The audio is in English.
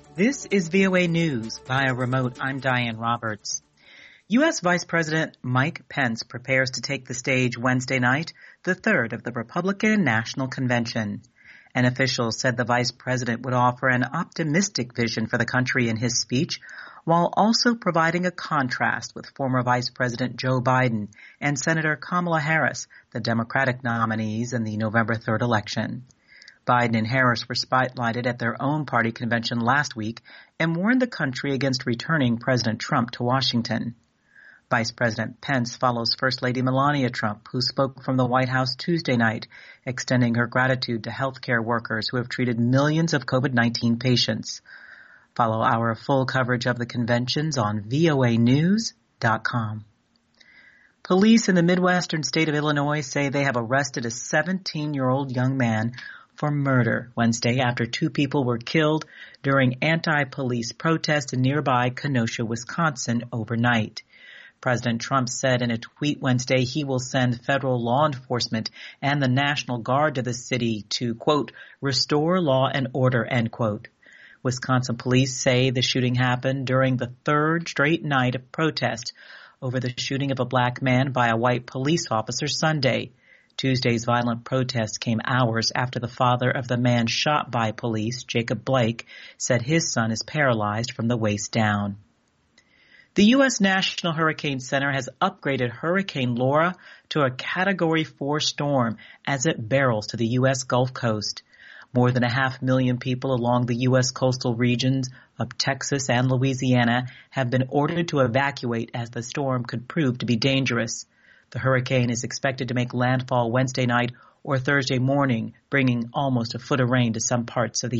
This is VOA News. Via remote, I'm Diane Roberts. U.S. Vice President Mike Pence prepares to take the stage Wednesday night, the third of the Republican National Convention. An official said the vice president would offer an optimistic vision for the country in his speech, while also providing a contrast with former Vice President Joe Biden and Senator Kamala Harris, the Democratic nominees in the November 3rd election. Biden and Harris were spotlighted at their own party convention last week and warned the country against returning President Trump to Washington. Vice President Pence follows First Lady Melania Trump, who spoke from the White House Tuesday night, extending her gratitude to healthcare workers who have treated millions of COVID-19 patients. Follow our full coverage of the conventions on voanews.com. Police in the Midwestern state of Illinois say they have arrested a 17-year-old young man for murder Wednesday after two people were killed during anti-police protests in nearby Kenosha, Wisconsin overnight. President Trump said in a tweet Wednesday he will send federal law enforcement and the National Guard to the city to, quote, restore law and order, end quote. Wisconsin police say the shooting happened during the third straight night of protest over the shooting of a black man by a white police officer Sunday. Tuesday's violent protest came hours after the father of the man shot by police, Jacob Blake, said his son is paralyzed from the waist down. The U.S. National Hurricane Center has upgraded Hurricane Laura to a Category 4 storm as it barrels to the U.S. Gulf Coast. More than 500,000 people along the U.S. coastal regions of Texas and Louisiana have been ordered to evacuate as the storm could prove to be dangerous. The hurricane is expected to make landfall Wednesday night or Thursday morning, bringing almost a foot of rain to some parts of the